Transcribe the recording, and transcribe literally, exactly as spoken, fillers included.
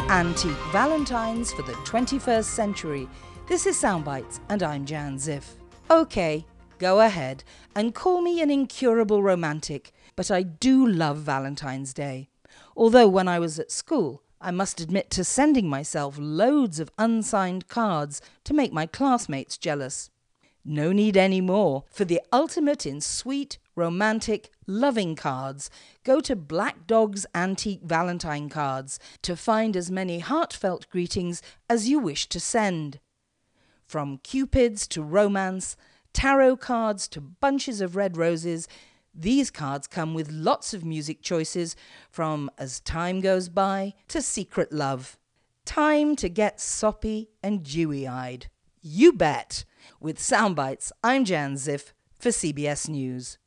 Antique Valentines for the twenty-first century. This is Soundbites and I'm Jan Ziff. Okay, go ahead and call me an incurable romantic, but I do love Valentine's Day. Although when I was at school, I must admit to sending myself loads of unsigned cards to make my classmates jealous. No need any more. For the ultimate in sweet, romantic, loving cards, go to Black Dog's Antique Valentine Cards to find as many heartfelt greetings as you wish to send. From cupids to romance, tarot cards to bunches of red roses, these cards come with lots of music choices from As Time Goes By to Secret Love. Time to get soppy and dewy-eyed. You bet! With Soundbites, I'm Jan Ziff for C B S News.